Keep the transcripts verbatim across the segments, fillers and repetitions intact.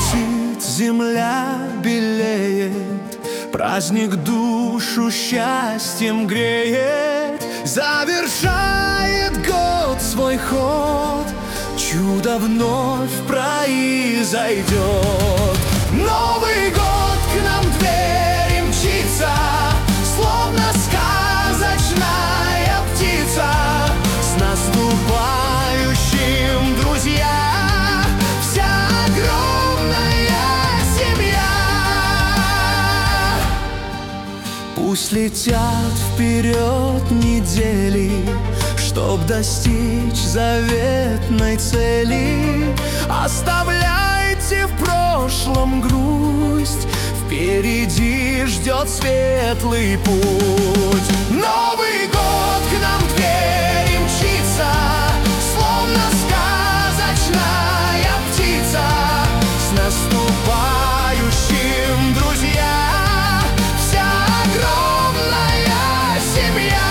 летит, земля белеет, праздник душу счастьем греет. Завершает год свой ход, чудо вновь произойдет. Новый год к нам в двери мчится, словно сказочная птица. С наступающим, друзья, вся огромная семья. Пусть летят вперед недели, чтоб достичь заветной цели. Оставляйте в прошлом грусть, впереди ждет светлый путь. Новый год к нам в двери мчится, словно сказочная птица. С наступающим, друзья, вся огромная семья.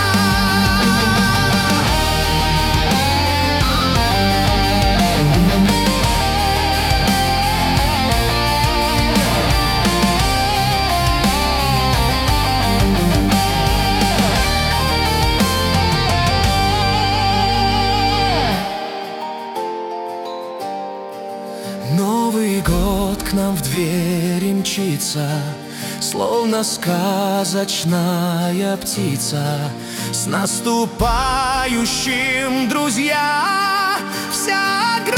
Новый год к нам в двери мчится, словно сказочная птица. С наступающим, друзья, вся